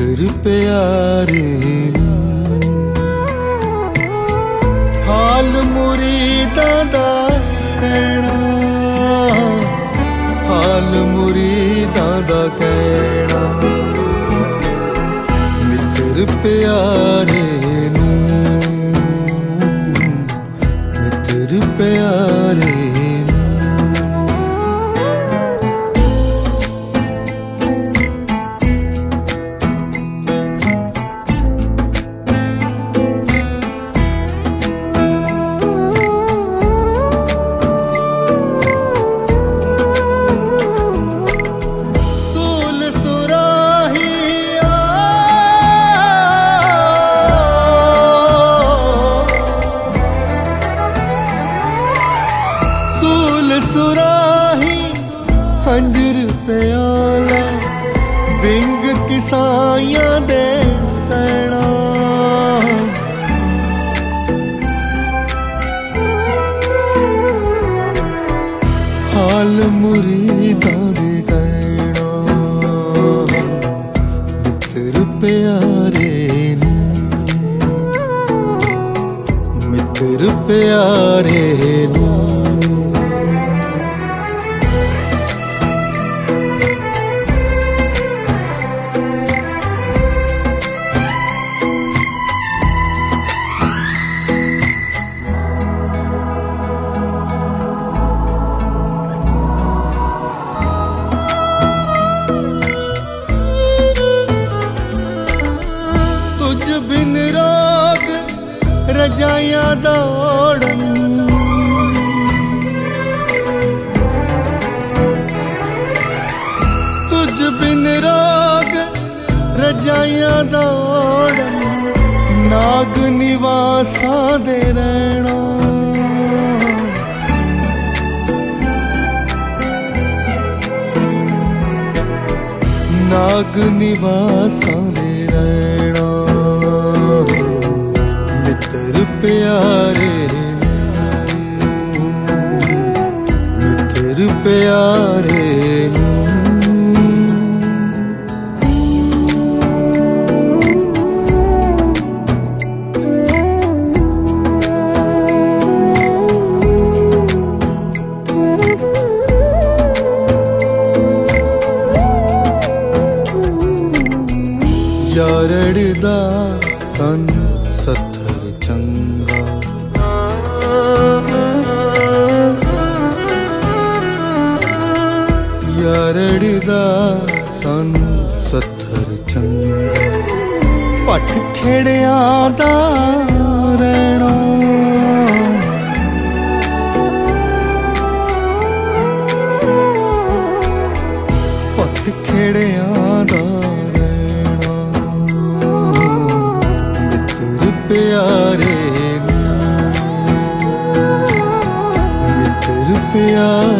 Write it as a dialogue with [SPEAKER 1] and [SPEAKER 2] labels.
[SPEAKER 1] मित्र प्यारे हाल मुरीदां दा कहना, हाल मुरीदां दा कहना। मित्र प्यारे मित्र प्यारे सुराही हंजर प्याला विंग किसाइयां दे सैना। हाल मुरीदां दे कहना, मित्र प्यारे मित्र प्यारे बिन राग रजाइयां दा ओढ़न, तुझ बिन राग रजाइयां दा ओढ़न। नाग निवासां दे रहना, नाग निवासां दे रहना। मित्र प्यारे मित्र प्यारे यारड़दा सन सत्थर चंगा, यारड़दा सन सत्थर चंगा। पट खेड़ियां दा रहना, पट खेड़ियां दा प्यारे मित्र प्यारे।